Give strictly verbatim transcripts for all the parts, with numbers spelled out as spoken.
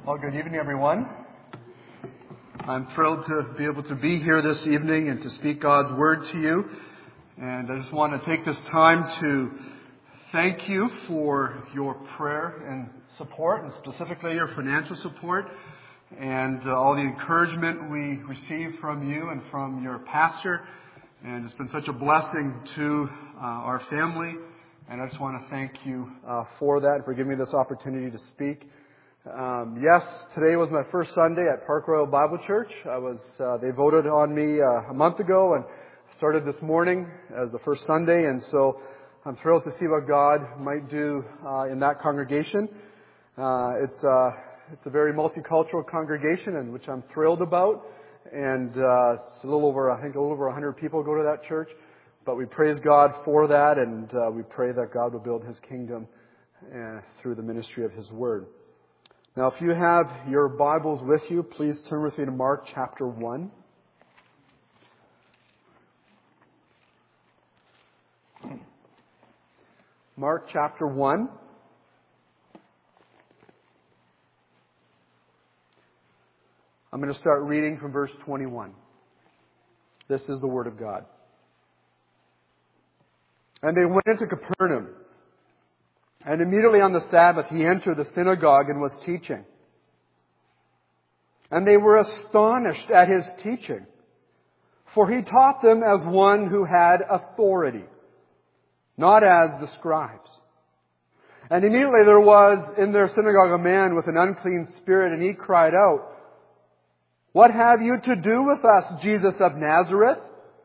Well, good evening, everyone. I'm thrilled to be able to be here this evening and to speak God's Word to you. And I just want to take this time to thank you for your prayer and support, and specifically your financial support, and uh, all the encouragement we receive from you and from your pastor. And it's been such a blessing to uh, our family. And I just want to thank you uh, for that and for giving me this opportunity to speak. Um, yes, today was my first Sunday at Park Royal Bible Church. I was, uh, they voted on me uh, a month ago and started this morning as the first Sunday, and so I'm thrilled to see what God might do uh, in that congregation. Uh, it's, uh, it's a very multicultural congregation, and which I'm thrilled about, and uh, it's a little over, I think a little over one hundred people go to that church, but we praise God for that, and uh, we pray that God will build His kingdom uh, through the ministry of His Word. Now, if you have your Bibles with you, please turn with me to Mark chapter one. Mark chapter one. I'm going to start reading from verse twenty-one. This is the Word of God. And they went into Capernaum. And immediately on the Sabbath he entered the synagogue and was teaching. And they were astonished at his teaching, for he taught them as one who had authority, not as the scribes. And immediately there was in their synagogue a man with an unclean spirit, and he cried out, "What have you to do with us, Jesus of Nazareth?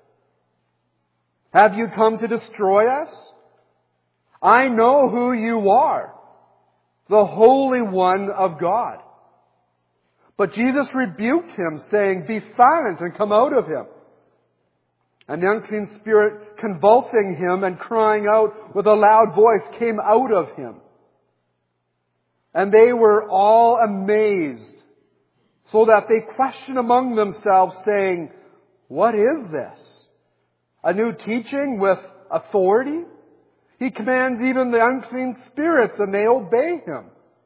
Have you come to destroy us? I know who you are, the Holy One of God." But Jesus rebuked him, saying, "Be silent and come out of him." And the unclean spirit, convulsing him and crying out with a loud voice, came out of him. And they were all amazed, so that they questioned among themselves, saying, "What is this? A new teaching with authority? He commands even the unclean spirits, and they obey him."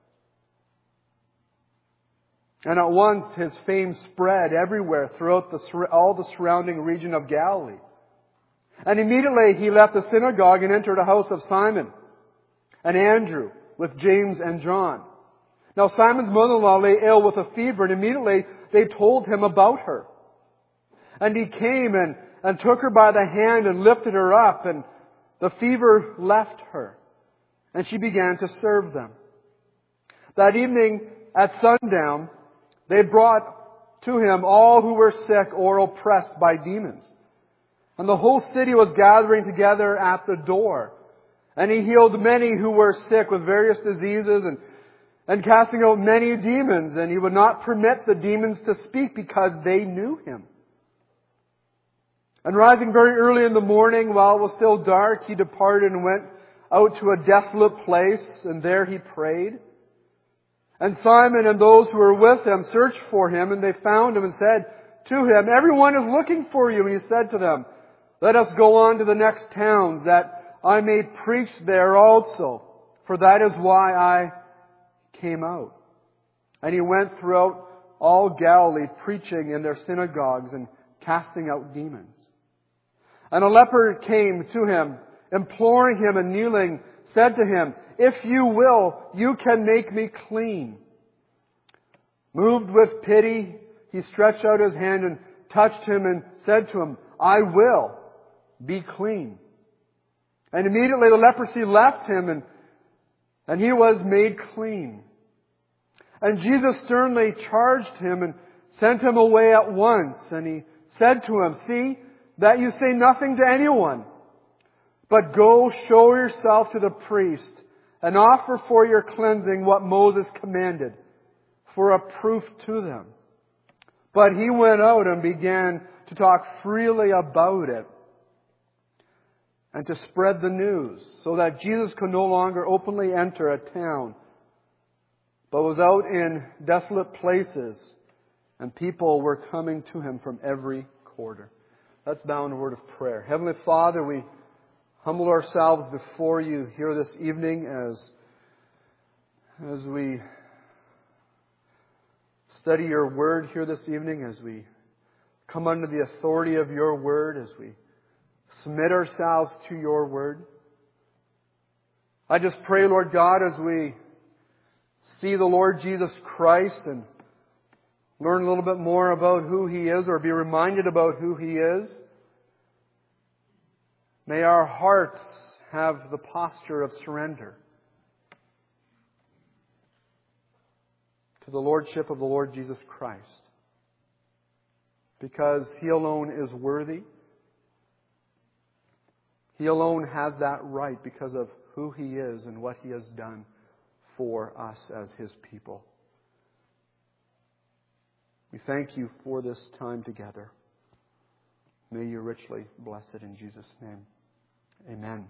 And at once his fame spread everywhere throughout the, all the surrounding region of Galilee. And immediately he left the synagogue and entered a house of Simon and Andrew with James and John. Now Simon's mother-in-law lay ill with a fever, and immediately they told him about her. And he came and, and took her by the hand and lifted her up, and the fever left her, and she began to serve them. That evening at sundown, they brought to him all who were sick or oppressed by demons. And the whole city was gathering together at the door. And he healed many who were sick with various diseases and, and casting out many demons. And he would not permit the demons to speak because they knew him. And rising very early in the morning, while it was still dark, he departed and went out to a desolate place, and there he prayed. And Simon and those who were with him searched for him, and they found him and said to him, "Everyone is looking for you." And he said to them, "Let us go on to the next towns, that I may preach there also, for that is why I came out." And he went throughout all Galilee, preaching in their synagogues and casting out demons. And a leper came to him, imploring him and kneeling, said to him, "If you will, you can make me clean." Moved with pity, he stretched out his hand and touched him and said to him, "I will, be clean." And immediately the leprosy left him, and, and he was made clean. And Jesus sternly charged him and sent him away at once. And he said to him, "See that you say nothing to anyone, but go show yourself to the priest and offer for your cleansing what Moses commanded, for a proof to them." But he went out and began to talk freely about it and to spread the news, so that Jesus could no longer openly enter a town, but was out in desolate places, and people were coming to him from every quarter. Let's bow in a word of prayer. Heavenly Father, we humble ourselves before you here this evening as, as we study your word here this evening, as we come under the authority of your word, as we submit ourselves to your word. I just pray, Lord God, as we see the Lord Jesus Christ and learn a little bit more about who He is, or be reminded about who He is, may our hearts have the posture of surrender to the Lordship of the Lord Jesus Christ, because He alone is worthy. He alone has that right because of who He is and what He has done for us as His people. We thank You for this time together. May You richly bless it in Jesus' name. Amen.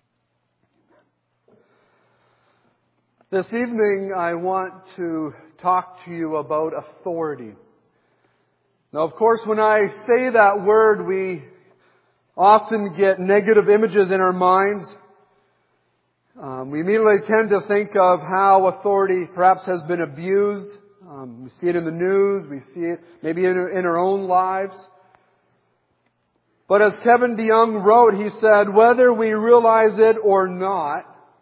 This evening I want to talk to you about authority. Now, of course, when I say that word, we often get negative images in our minds. Um, we immediately tend to think of how authority perhaps has been abused. Um, we see it in the news. We see it maybe in, in our own lives. But as Kevin DeYoung wrote, he said, whether we realize it or not,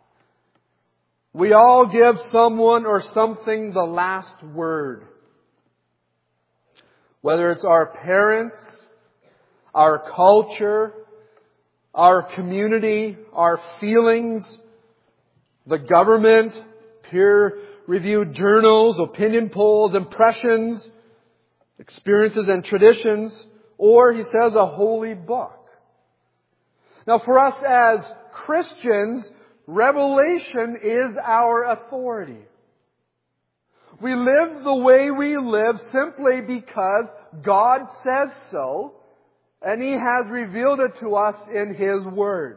we all give someone or something the last word. Whether it's our parents, our culture, our community, our feelings, the government, peer-reviewed journals, opinion polls, impressions, experiences and traditions, or, he says, a holy book. Now, for us as Christians, revelation is our authority. We live the way we live simply because God says so, and He has revealed it to us in His Word.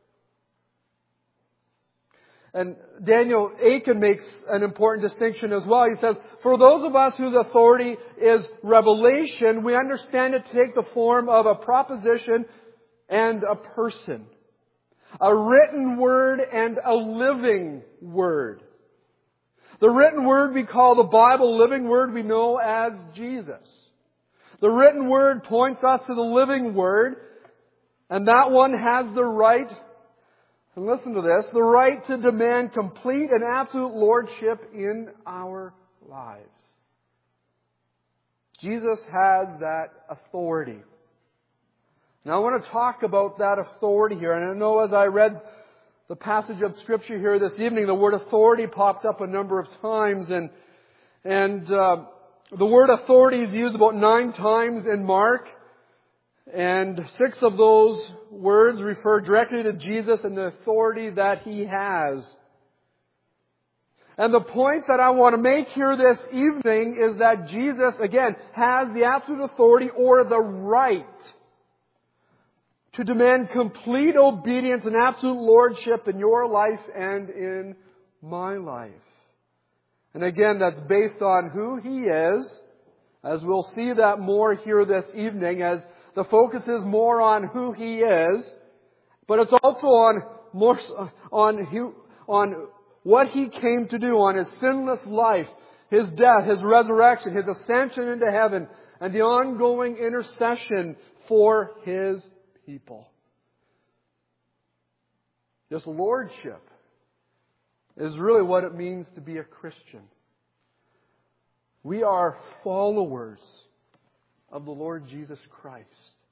And Daniel Aiken makes an important distinction as well. He says, for those of us whose authority is revelation, we understand it to take the form of a proposition and a person. A written word and a living word. The written word we call the Bible, living word we know as Jesus. The written word points us to the living word, and that one has the right, and listen to this, the right to demand complete and absolute lordship in our lives. Jesus has that authority. Now I want to talk about that authority here, and I know as I read the passage of Scripture here this evening, the word authority popped up a number of times, and and uh, the word authority is used about nine times in Mark, and six of those words refer directly to Jesus and the authority that He has. And the point that I want to make here this evening is that Jesus, again, has the absolute authority or the right to demand complete obedience and absolute lordship in your life and in my life. And again, that's based on who He is, as we'll see that more here this evening, as the focus is more on who He is, but it's also on more on who, on what He came to do, on His sinless life, His death, His resurrection, His ascension into heaven, and the ongoing intercession for His people. This lordship is really what it means to be a Christian. We are followers of the Lord Jesus Christ.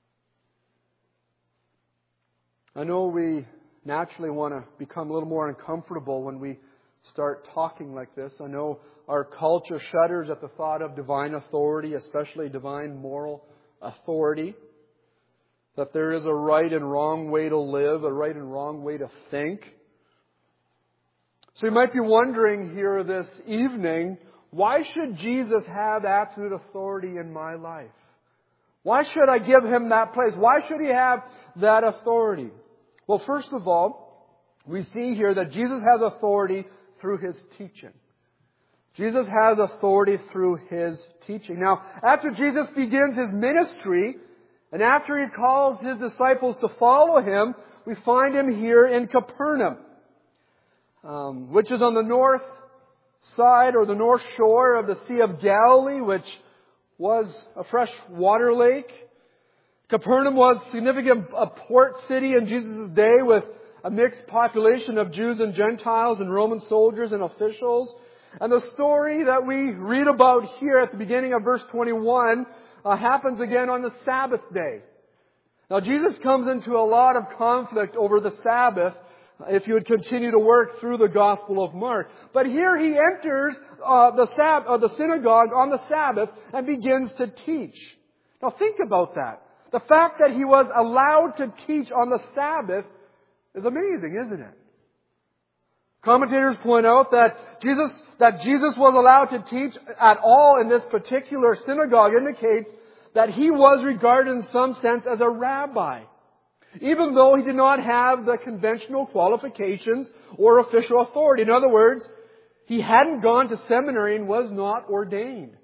I know we naturally want to become a little more uncomfortable when we start talking like this. I know our culture shudders at the thought of divine authority, especially divine moral authority. That there is a right and wrong way to live, a right and wrong way to think. So you might be wondering here this evening, why should Jesus have absolute authority in my life? Why should I give Him that place? Why should He have that authority? Well, first of all, we see here that Jesus has authority through His teaching. Jesus has authority through His teaching. Now, after Jesus begins His ministry, and after He calls His disciples to follow Him, we find Him here in Capernaum, um, which is on the north side or the north shore of the Sea of Galilee, which was a fresh water lake. Capernaum was a significant a port city in Jesus' day with a mixed population of Jews and Gentiles and Roman soldiers and officials. And the story that we read about here at the beginning of verse twenty-one uh, happens again on the Sabbath day. Now Jesus comes into a lot of conflict over the Sabbath if you would continue to work through the Gospel of Mark. But here he enters uh, the, sab- uh, the synagogue on the Sabbath and begins to teach. Now think about that. The fact that he was allowed to teach on the Sabbath is amazing, isn't it? Commentators point out that Jesus, that Jesus was allowed to teach at all in this particular synagogue indicates that he was regarded in some sense as a rabbi, even though he did not have the conventional qualifications or official authority. In other words, he hadn't gone to seminary and was not ordained.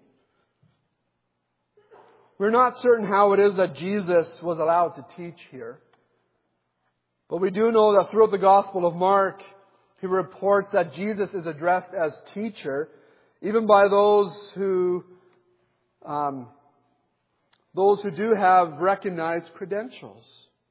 We're not certain how it is that Jesus was allowed to teach here. But we do know that throughout the Gospel of Mark, he reports that Jesus is addressed as teacher, even by those who, um, those who do have recognized credentials.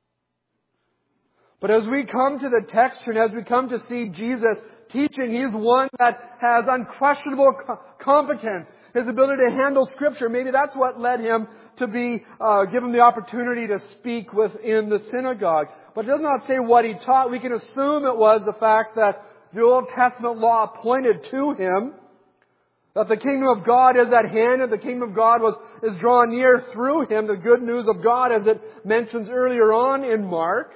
But as we come to the text and as we come to see Jesus teaching, He's one that has unquestionable competence. His ability to handle Scripture, maybe that's what led him to be uh, given the opportunity to speak within the synagogue. But it does not say what he taught. We can assume it was the fact that the Old Testament law pointed to him, that the kingdom of God is at hand, and the kingdom of God was is drawn near through him. The good news of God, as it mentions earlier on in Mark.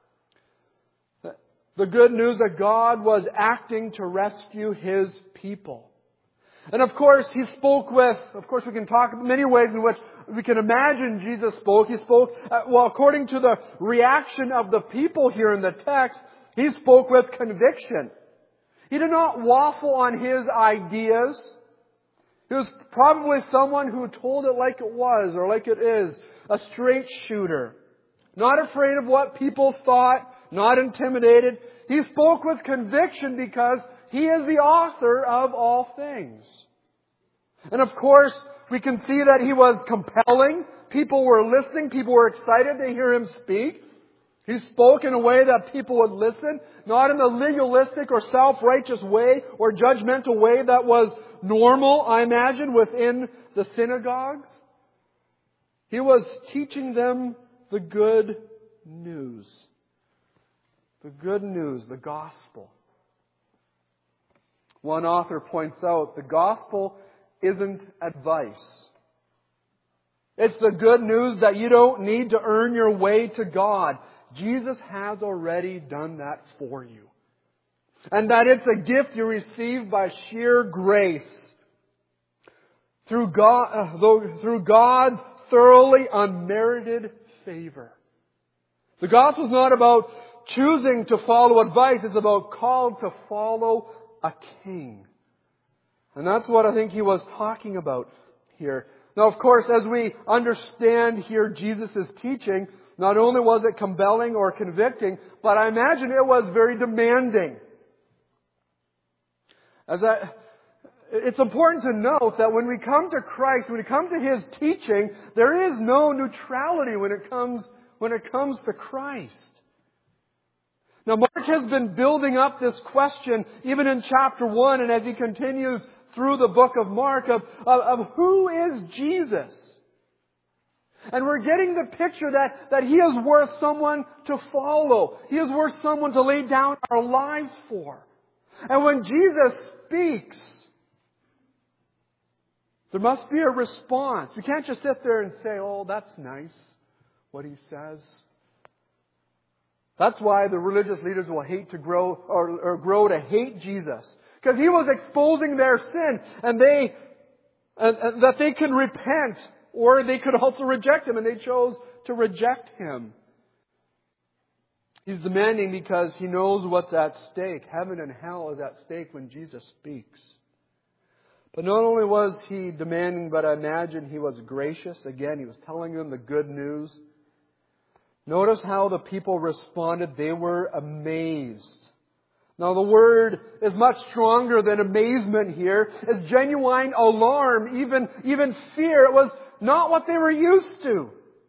The good news that God was acting to rescue His people. And of course, He spoke with, of course we can talk about many ways in which we can imagine Jesus spoke. He spoke, uh, well, according to the reaction of the people here in the text, He spoke with conviction. He did not waffle on His ideas. He was probably someone who told it like it was or like it is, a straight shooter. Not afraid of what people thought, not intimidated. He spoke with conviction because He is the author of all things. And of course, we can see that He was compelling. People were listening. People were excited to hear Him speak. He spoke in a way that people would listen, not in the legalistic or self-righteous way or judgmental way that was normal, I imagine, within the synagogues. He was teaching them the good news. The good news, the gospel. One author points out, the gospel isn't advice. It's the good news that you don't need to earn your way to God. Jesus has already done that for you. And that it's a gift you receive by sheer grace. Through God, uh, through God's thoroughly unmerited favor. The gospel is not about choosing to follow advice. It's about called to follow a king. And that's what I think he was talking about here. Now, of course, as we understand here Jesus' teaching, not only was it compelling or convicting, but I imagine it was very demanding. As I, it's important to note that when we come to Christ, when we come to His teaching, there is no neutrality when it comes, when it comes to Christ. Now, Mark has been building up this question even in chapter one, and as he continues through the book of Mark of, of, of who is Jesus? And we're getting the picture that, that He is worth someone to follow. He is worth someone to lay down our lives for. And when Jesus speaks, there must be a response. We can't just sit there and say, oh, that's nice, what He says. That's why the religious leaders will hate to grow or, or grow to hate Jesus. Because He was exposing their sin and they and, and that they can repent or they could also reject Him, and they chose to reject Him. He's demanding because He knows what's at stake. Heaven and hell is at stake when Jesus speaks. But not only was He demanding, but I imagine He was gracious. Again, He was telling them the good news. Notice how the people responded. They were amazed. Now the word is much stronger than amazement here. It's genuine alarm, even, even fear. It was not what they were used to.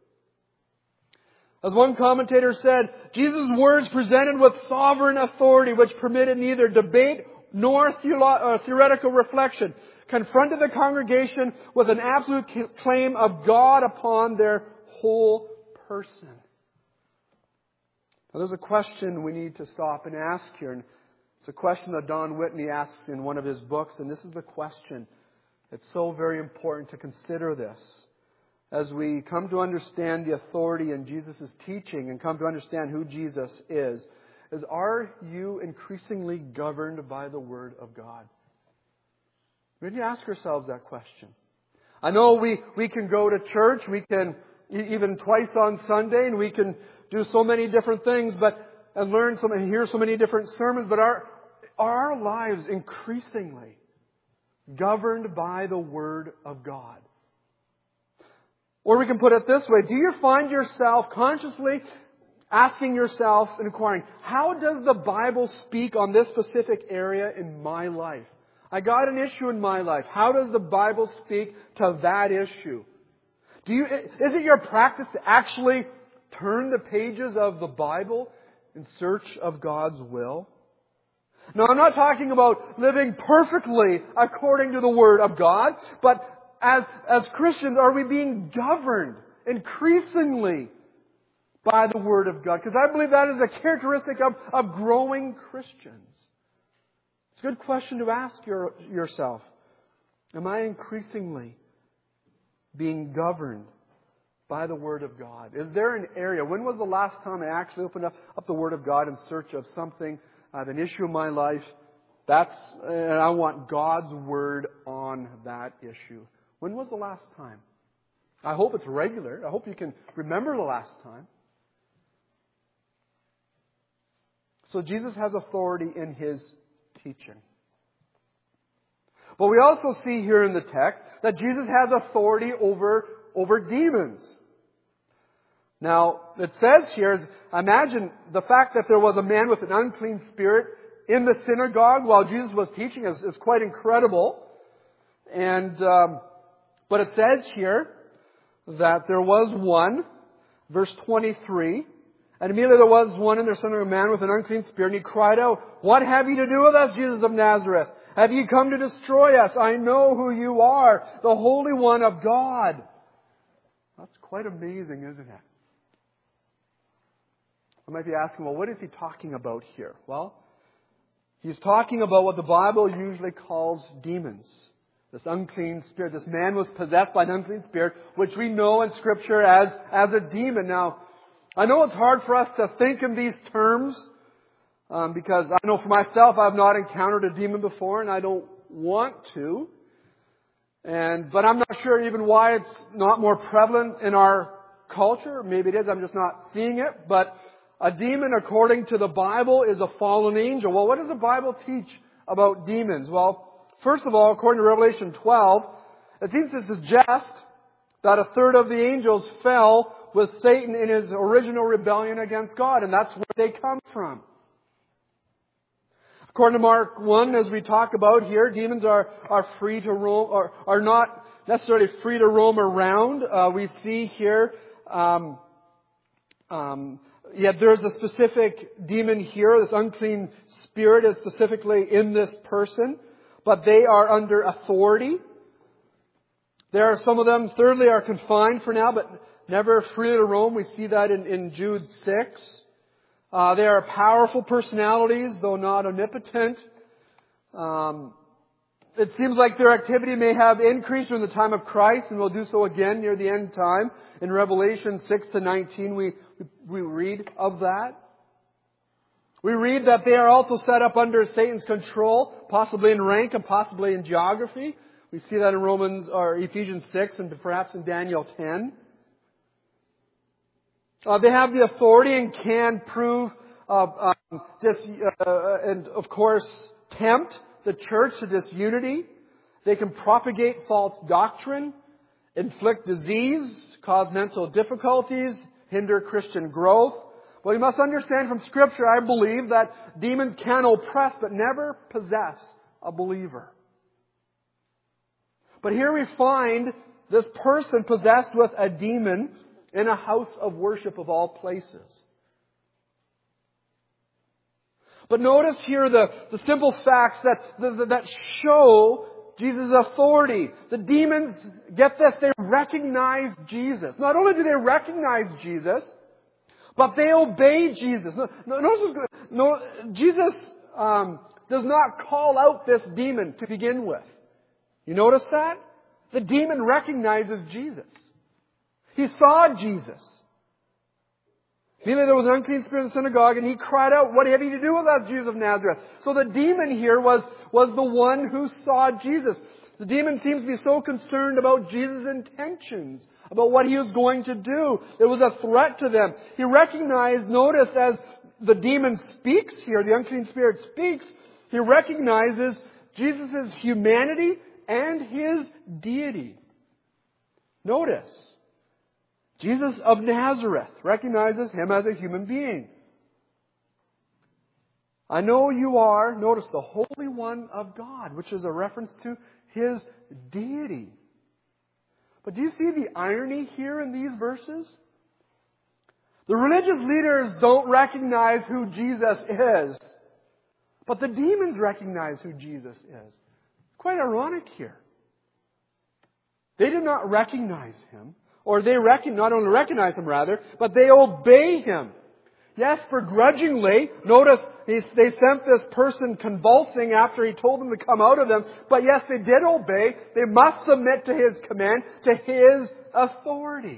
As one commentator said, Jesus' words presented with sovereign authority which permitted neither debate nor theolo- uh, theoretical reflection, confronted the congregation with an absolute claim of God upon their whole person. Now, there's a question we need to stop and ask here. And it's a question that Don Whitney asks in one of his books. And this is the question. It's so very important to consider this. As we come to understand the authority in Jesus' teaching and come to understand who Jesus is, is are you increasingly governed by the Word of God? We need to ask ourselves that question. I know we, we can go to church, we can even twice on Sunday, and we can do so many different things, but and learn some and hear so many different sermons, but are, are our lives increasingly governed by the Word of God? Or we can put it this way, do you find yourself consciously asking yourself and inquiring, how does the Bible speak on this specific area in my life? I got an issue in my life. How does the Bible speak to that issue? Do you, is it your practice to actually turn the pages of the Bible in search of God's will? Now, I'm not talking about living perfectly according to the Word of God, but as, as Christians, are we being governed increasingly by the Word of God? Because I believe that is a characteristic of, of growing Christians. It's a good question to ask your, yourself. Am I increasingly being governed by the Word of God? Is there an area? When was the last time I actually opened up, up the Word of God in search of something, I have an issue in my life? That's, and I want God's Word on that issue. When was the last time? I hope it's regular. I hope you can remember the last time. So Jesus has authority in His teaching. But we also see here in the text that Jesus has authority over, over demons. Now, it says here, imagine the fact that there was a man with an unclean spirit in the synagogue while Jesus was teaching is, is quite incredible. And, um, but it says here that there was one, verse twenty-three, and immediately there was one in their synagogue, a man with an unclean spirit, and he cried out, "What have you to do with us, Jesus of Nazareth? Have you come to destroy us? I know who you are, the Holy One of God." That's quite amazing, isn't it? I might be asking, well, what is he talking about here? Well, he's talking about what the Bible usually calls demons. This unclean spirit. This man was possessed by an unclean spirit, which we know in Scripture as, as a demon. Now, I know it's hard for us to think in these terms, um, because I know for myself I've not encountered a demon before, and I don't want to. And but I'm not sure even why it's not more prevalent in our culture. Maybe it is. I'm just not seeing it. But a demon, according to the Bible, is a fallen angel. Well, what does the Bible teach about demons? Well, first of all, according to Revelation twelve, it seems to suggest that a third of the angels fell with Satan in his original rebellion against God, and that's where they come from. According to Mark one, as we talk about here, demons are, are free to roam, or are not necessarily free to roam around. Uh, we see here, um, um, yeah, there's a specific demon here. This unclean spirit is specifically in this person, but they are under authority. There are some of them, thirdly, are confined for now, but never free to roam. We see that in, in Jude six. Uh, they are powerful personalities, though not omnipotent. Um, it seems like their activity may have increased during the time of Christ, and will do so again near the end time. In Revelation six to nineteen, we, we read of that. We read that they are also set up under Satan's control, possibly in rank and possibly in geography. We see that in Romans or Ephesians six and perhaps in Daniel ten. Uh, they have the authority and can prove, uh, um, dis, uh, and of course, tempt the church to disunity. They can propagate false doctrine, inflict disease, cause mental difficulties, hinder Christian growth, Well, you must understand from Scripture, I believe, that demons can oppress but never possess a believer. But here we find this person possessed with a demon in a house of worship of all places. But notice here the, the simple facts that, that, that show Jesus' authority. The demons, get this, they recognize Jesus. Not only do they recognize Jesus, but they obey Jesus. No, no, no, no Jesus um, does not call out this demon to begin with. You notice that? The demon recognizes Jesus. He saw Jesus. Immediately there was an unclean spirit in the synagogue, and he cried out, "What have you to do with us, Jesus of Nazareth?" So the demon here was, was the one who saw Jesus. The demon seems to be so concerned about Jesus' intentions, about what he was going to do. It was a threat to them. He recognized, notice as the demon speaks here, the unclean spirit speaks, he recognizes Jesus' humanity and His deity. Notice, Jesus of Nazareth recognizes Him as a human being. I know you are, notice, the Holy One of God, which is a reference to His deity. But do you see the irony here in these verses? The religious leaders don't recognize who Jesus is, but the demons recognize who Jesus is. It's quite ironic here. They do not recognize Him, or they recognize, not only recognize Him rather, but they obey Him. Yes, begrudgingly. Notice they, they sent this person convulsing after He told them to come out of them. But yes, they did obey. They must submit to His command, to His authority.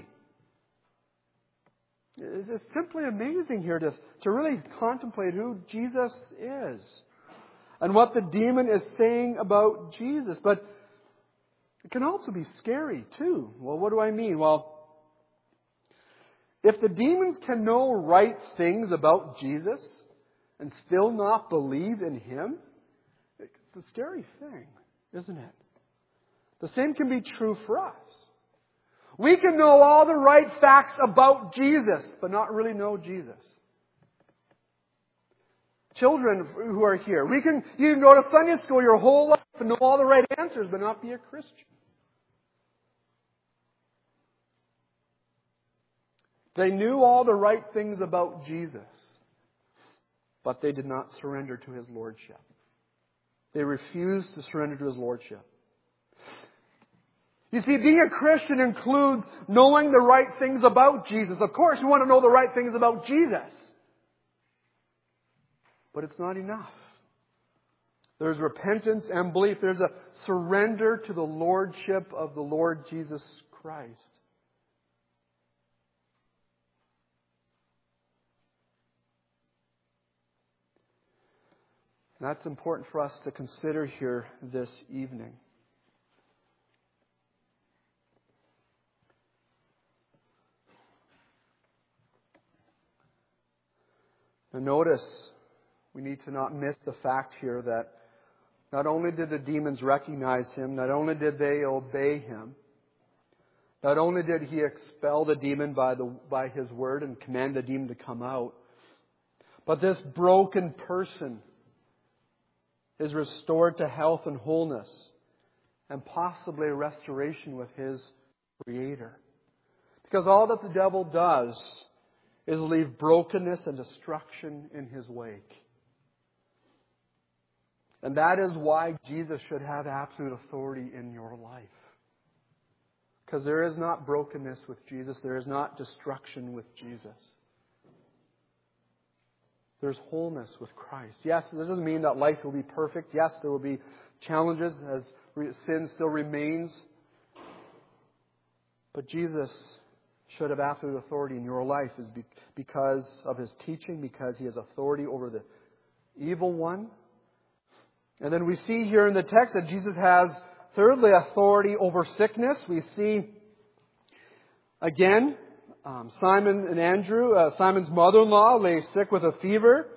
It's simply amazing here to, to really contemplate who Jesus is and what the demon is saying about Jesus. But it can also be scary too. Well, what do I mean? Well, if the demons can know right things about Jesus and still not believe in Him, it's a scary thing, isn't it? The same can be true for us. We can know all the right facts about Jesus, but not really know Jesus. Children who are here, we can, you can go to Sunday school your whole life and know all the right answers, but not be a Christian. They knew all the right things about Jesus, but they did not surrender to His Lordship. They refused to surrender to His Lordship. You see, being a Christian includes knowing the right things about Jesus. Of course, you want to know the right things about Jesus. But it's not enough. There's repentance and belief. There's a surrender to the Lordship of the Lord Jesus Christ. That's important for us to consider here this evening. Now notice, we need to not miss the fact here that not only did the demons recognize Him, not only did they obey Him, not only did He expel the demon by, the, by His word and command the demon to come out, but this broken person is restored to health and wholeness and possibly restoration with his Creator. Because all that the devil does is leave brokenness and destruction in his wake. And that is why Jesus should have absolute authority in your life. Because there is not brokenness with Jesus. There is not destruction with Jesus. There's wholeness with Christ. Yes, this doesn't mean that life will be perfect. Yes, there will be challenges as sin still remains. But Jesus should have absolute authority in your life is because of His teaching, because He has authority over the evil one. And then we see here in the text that Jesus has, thirdly, authority over sickness. We see, again, um, Simon and Andrew, uh, Simon's mother-in-law, lay sick with a fever.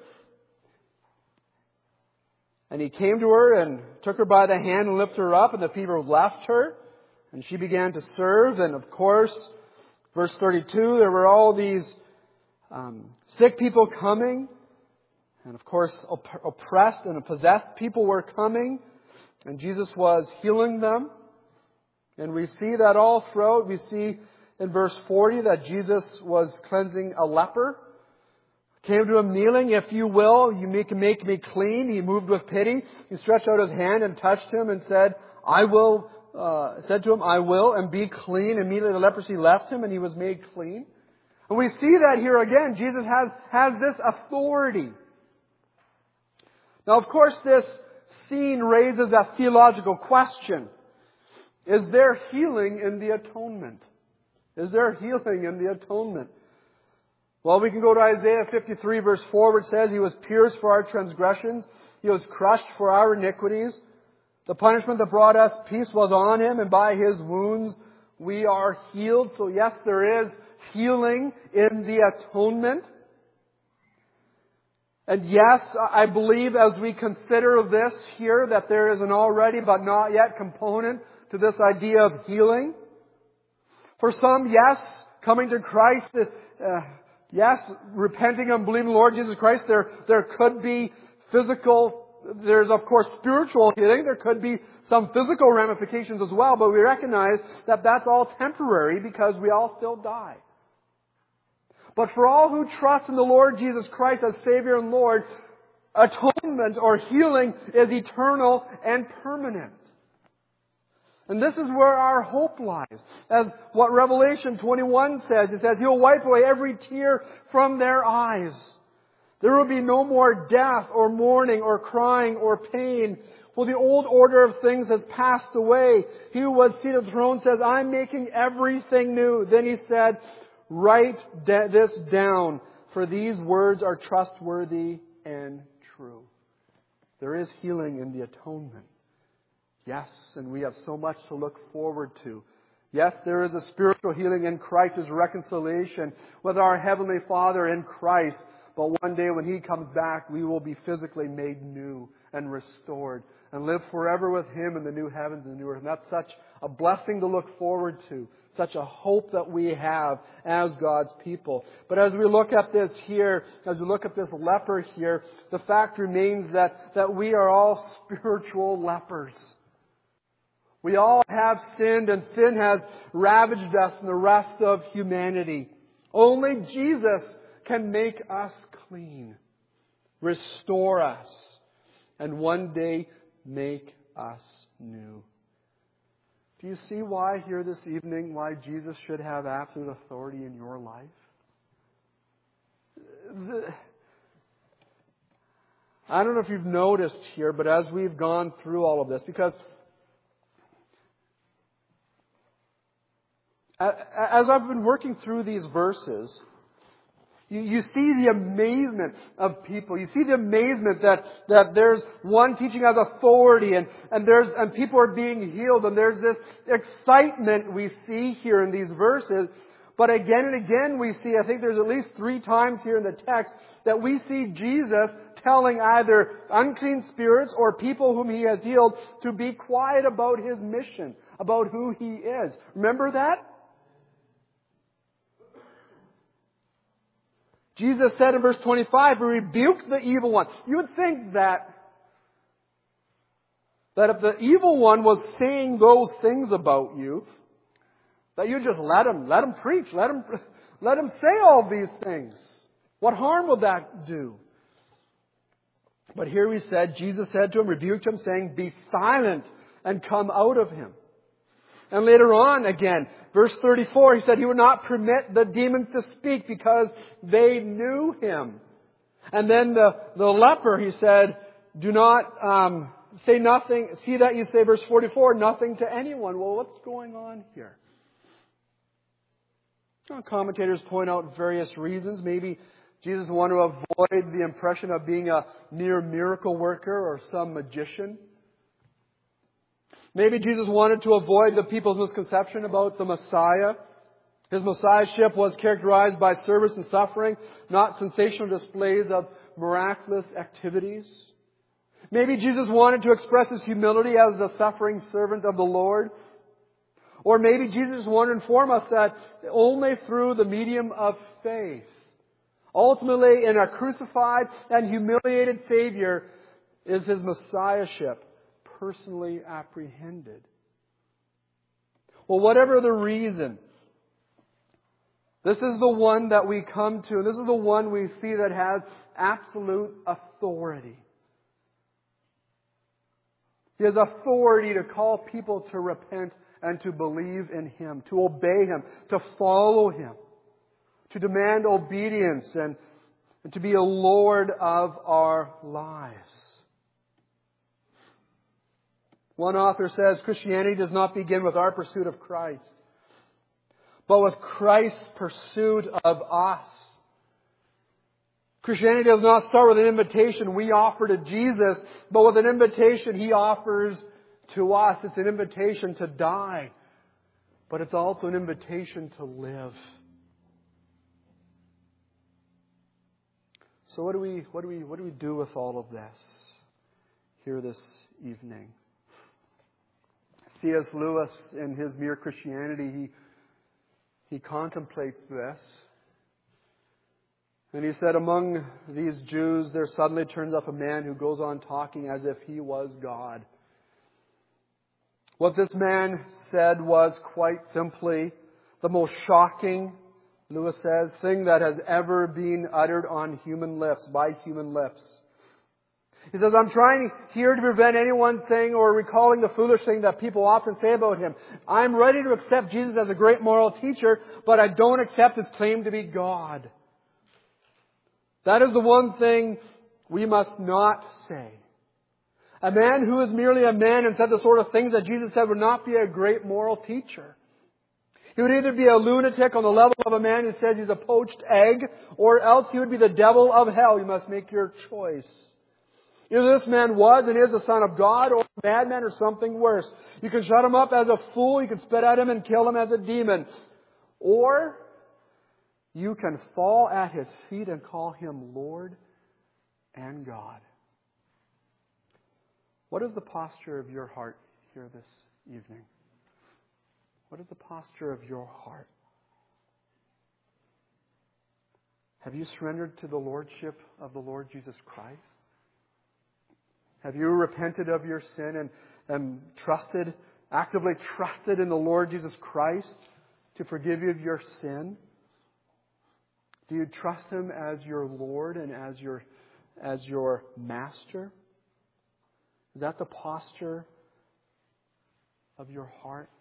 And He came to her and took her by the hand and lifted her up, and the fever left her. And she began to serve. And of course, verse thirty-two, there were all these um, sick people coming. And of course, op- oppressed and possessed people were coming. And Jesus was healing them. And we see that all throughout. We see in verse forty that Jesus was cleansing a leper. Came to him kneeling, "If you will, you make, make me clean." He moved with pity. He stretched out his hand and touched him and said, I will, uh, said to him, "I will," and be clean. Immediately the leprosy left him and he was made clean. And we see that here again. Jesus has, has this authority. Now, of course, this scene raises a theological question. Is there healing in the atonement? Is there healing in the atonement? Well, we can go to Isaiah fifty-three verse four, which says, "He was pierced for our transgressions. He was crushed for our iniquities. The punishment that brought us peace was on Him, and by His wounds we are healed." So yes, there is healing in the atonement. And yes, I believe as we consider this here that there is an already but not yet component to this idea of healing. For some, yes, coming to Christ, uh, yes, repenting and believing in the Lord Jesus Christ, there, there could be physical, there's of course spiritual healing, there could be some physical ramifications as well, but we recognize that that's all temporary because we all still die. But for all who trust in the Lord Jesus Christ as Savior and Lord, atonement or healing is eternal and permanent. And this is where our hope lies. As what Revelation twenty-one says, it says, He'll wipe away every tear from their eyes. There will be no more death or mourning or crying or pain. For the old order of things has passed away. He who was seated on the throne says, I'm making everything new. Then He said, write de- this down, for these words are trustworthy and true. There is healing in the atonement. Yes, and we have so much to look forward to. Yes, there is a spiritual healing in Christ, His reconciliation with our Heavenly Father in Christ. But one day when He comes back, we will be physically made new and restored and live forever with Him in the new heavens and the new earth. And that's such a blessing to look forward to. Such a hope that we have as God's people. But as we look at this here, as we look at this leper here, the fact remains that, that we are all spiritual lepers. We all have sinned, and sin has ravaged us and the rest of humanity. Only Jesus can make us clean, restore us, and one day make us new. Do you see why here this evening, why Jesus should have absolute authority in your life? The, I don't know if you've noticed here, but as we've gone through all of this, because as I've been working through these verses, you, you see the amazement of people. You see the amazement that, that there's one teaching has authority and, and there's, and people are being healed, and there's this excitement we see here in these verses. But again and again we see, I think there's at least three times here in the text that we see Jesus telling either unclean spirits or people whom He has healed to be quiet about His mission, about who He is. Remember that? Jesus said in verse twenty-five, rebuke the evil one. You would think that, that if the evil one was saying those things about you, that you just let him, let him preach, let him, let him say all these things. What harm would that do? But here we said, Jesus said to him, rebuked him, saying, be silent and come out of him. And later on again, verse thirty-four, He said He would not permit the demons to speak because they knew Him. And then the, the leper, He said, do not um, say nothing. See that you say, verse forty-four, nothing to anyone. Well, what's going on here? Well, commentators point out various reasons. Maybe Jesus wanted to avoid the impression of being a near miracle worker or some magician. Maybe Jesus wanted to avoid the people's misconception about the Messiah. His Messiahship was characterized by service and suffering, not sensational displays of miraculous activities. Maybe Jesus wanted to express His humility as the suffering servant of the Lord. Or maybe Jesus wanted to inform us that only through the medium of faith, Ultimately, in a crucified and humiliated Savior, is His Messiahship personally apprehended. Well, whatever the reason, this is the one that we come to, and this is the one we see that has absolute authority. He has authority to call people to repent and to believe in Him, to obey Him, to follow Him, to demand obedience, and, and to be a Lord of our lives. One author says, Christianity does not begin with our pursuit of Christ, but with Christ's pursuit of us. Christianity does not start with an invitation we offer to Jesus, but with an invitation He offers to us. It's an invitation to die, but it's also an invitation to live. So what do we what do we what do we do with all of this here this evening? C S Lewis, in his Mere Christianity, he he contemplates this. And he said, among these Jews, there suddenly turns up a man who goes on talking as if he was God. What this man said was quite simply the most shocking, Lewis says, thing that has ever been uttered on human lips, by human lips. He says, I'm trying here to prevent anyone saying or recalling the foolish thing that people often say about Him. I'm ready to accept Jesus as a great moral teacher, but I don't accept His claim to be God. That is the one thing we must not say. A man who is merely a man and said the sort of things that Jesus said would not be a great moral teacher. He would either be a lunatic on the level of a man who says he's a poached egg, or else he would be the devil of hell. You must make your choice. Either this man was and is the Son of God, or a madman, or something worse. You can shut him up as a fool, you can spit at him and kill him as a demon. Or you can fall at His feet and call Him Lord and God. What is the posture of your heart here this evening? What is the posture of your heart? Have you surrendered to the Lordship of the Lord Jesus Christ? Have you repented of your sin and, and trusted, actively trusted in the Lord Jesus Christ to forgive you of your sin? Do you trust Him as your Lord and as your, as your Master? Is that the posture of your heart?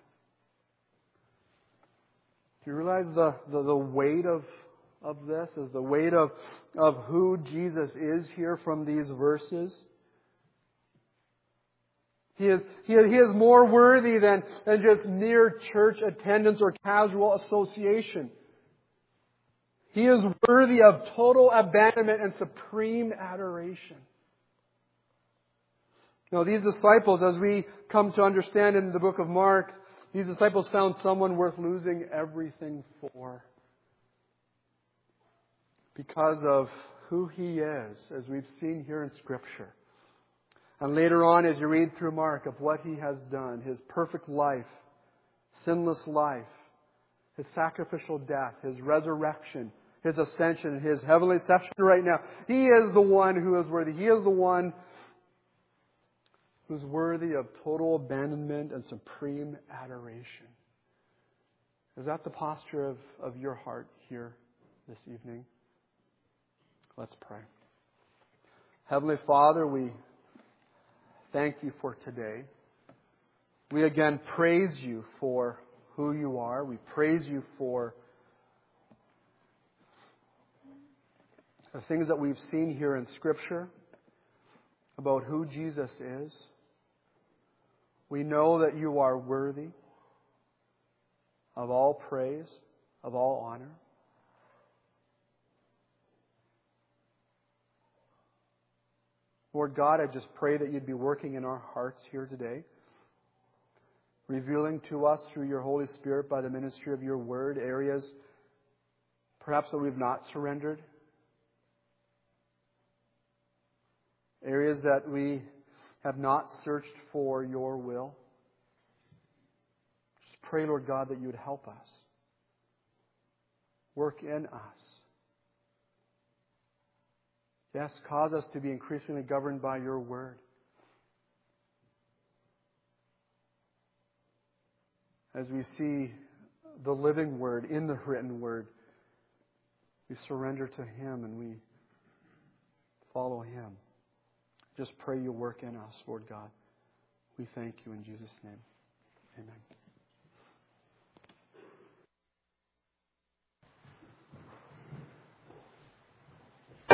Do you realize the, the, the weight of, of this? Is the weight of, of who Jesus is here from these verses? He is, he, he is more worthy than, than just mere church attendance or casual association. He is worthy of total abandonment and supreme adoration. Now, these disciples, as we come to understand in the book of Mark, these disciples found someone worth losing everything for. Because of who He is, as we've seen here in Scripture. And later on, as you read through Mark, of what He has done, His perfect life, sinless life, His sacrificial death, His resurrection, His ascension, His heavenly reception right now. He is the one who is worthy. He is the one who's worthy of total abandonment and supreme adoration. Is that the posture of, of your heart here this evening? Let's pray. Heavenly Father, we thank You for today. We again praise You for who You are. We praise You for the things that we've seen here in Scripture about who Jesus is. We know that You are worthy of all praise, of all honor. Lord God, I just pray that You'd be working in our hearts here today, revealing to us through Your Holy Spirit by the ministry of Your Word areas perhaps that we've not surrendered, areas that we have not searched for Your will. Just pray, Lord God, that You would help us, work in us, Yes, cause us to be increasingly governed by your word. As we see the living word in the written word, we surrender to Him and we follow Him. Just pray your work in us, Lord God. We thank you in Jesus' name. Amen.